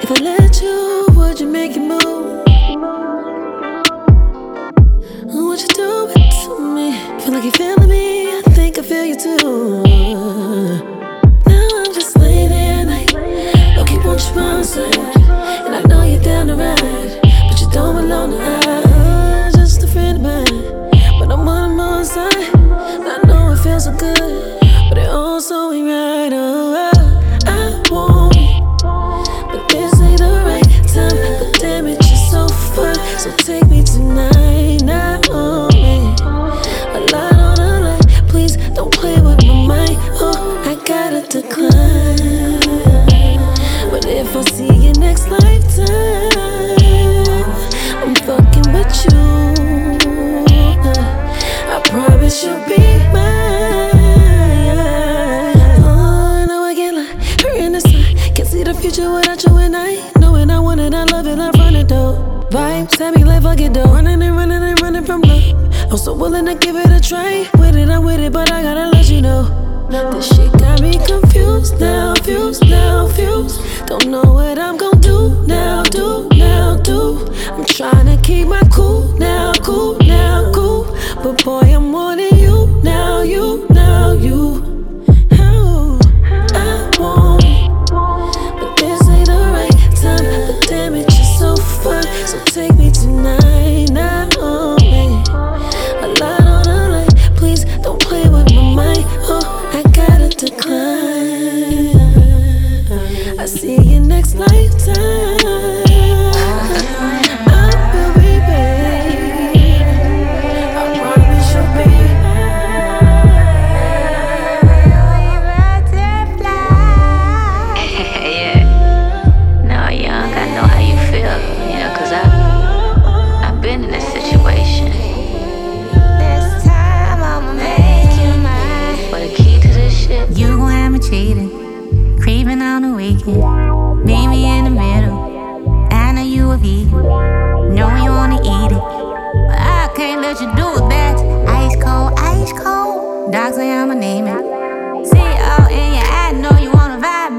If I let you, would you make it move? What you do it to me? Feel like you're feeling me, I think I feel you too. Now I'm just laying there at night. Don't keep on you by my side. And I know you're down to ride, but you don't belong to us. Just a friend of mine, but I'm on the more side. I know it feels so good, but it also ain't right. Oh, I want it, but this ain't the right time. But damn it, you're so fun. So take me tonight, not on me. A lot on the line, please don't play with my mind. Oh, I gotta decline. But if I see you next lifetime, I'm fucking with you. I promise you'll be mine. Oh, I know I get like her in the sun. Can't see the future without you and I. Knowing I want it, I love it, I run it though. Vibes, have me like fuck it though. Running and running and running from love. I'm so willing to give it a try. With it, I'm with it, but I gotta let you know. This shit got me confused now, fused now, fused. Don't know what I'm gon' do now, do. I'm tryna keep my cool now, cool now, cool. But boy, I'm wanting you now, you. Oh, I want it, but this ain't the right time. But damn it, you're so fun. So take me tonight, not on me. A lot on the line, please don't play with my mind. Oh, I gotta decline. I see you next lifetime. I will be babe. I promise you'll be Yeah. No, young, I know how you feel, you know, 'cause I've been in this situation. This time I'ma make you mine. For the key to this shit, You gon' have me cheating, creeping on the weekend. Meet me in the middle. I know you a vegan, know you wanna eat it, but I can't let you do it back. Ice cold, ice cold. Dogs say I'ma name it. See it all in your eye, know you wanna vibe